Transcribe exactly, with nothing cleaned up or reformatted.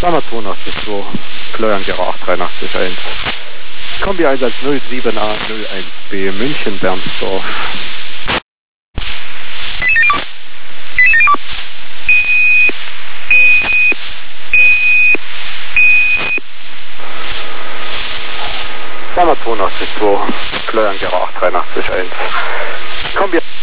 zweihundertzweiundachtzig, Florian-Gera acht dreiundachtzig eins. Kombi-Einsatz null sieben A null eins B, München-Bernsdorf. zweihundertzweiundachtzig, Florian-Gera acht dreiundachtzig eins. Kombi